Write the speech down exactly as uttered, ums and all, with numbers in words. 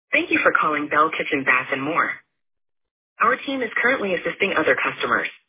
Thank you for calling Bell Kitchen Bath and More. Our team is currently assisting other customers.